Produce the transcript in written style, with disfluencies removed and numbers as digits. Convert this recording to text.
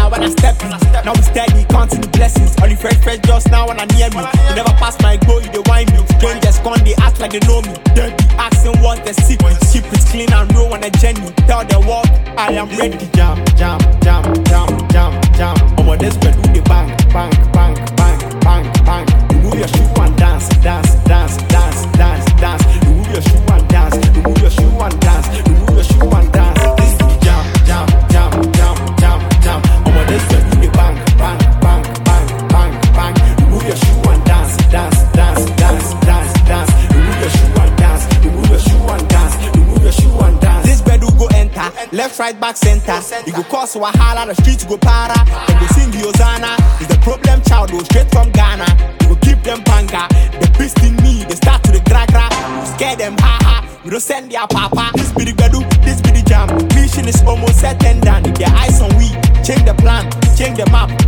now when I step in. Now we steady, counting the blessings. Only fresh just now when I near me. You never pass my goal, you dey whine me. Don't just con, they act like they know me. Don't be asking what the secret. Keep it clean and roll on a journey. Tell the world I am ready. Jam, jam, jam, jam, jam, jam. Over this bed, do the bang, bang, bang, bang, bang, bang. You move your shoe and dance, dance, dance, dance, dance, dance. You move your shoe and dance. You move your shoe and dance. You move your shoe and dance. This is the jam, jam, jam, jam, jam, jam. Over this bed, do the bang, bang, bang, bang, bang, bang. You move your shoe and dance, dance, dance, dance, dance, dance. You move your shoe and dance. You move your shoe and dance. You move your shoe and dance. This bed will go enter, left, right, back, center. You go cause wahala, the streets go para. Then go sing the Hosanna. Is the problem child go straight from Ghana? You go keep them banga. The beast in me, they start to the gra-gra. Scare them, ha-ha. You don't send their papa. This be the bedu, this be the jam. Mission is almost set and done. If their eyes on we, change the plan, change the map.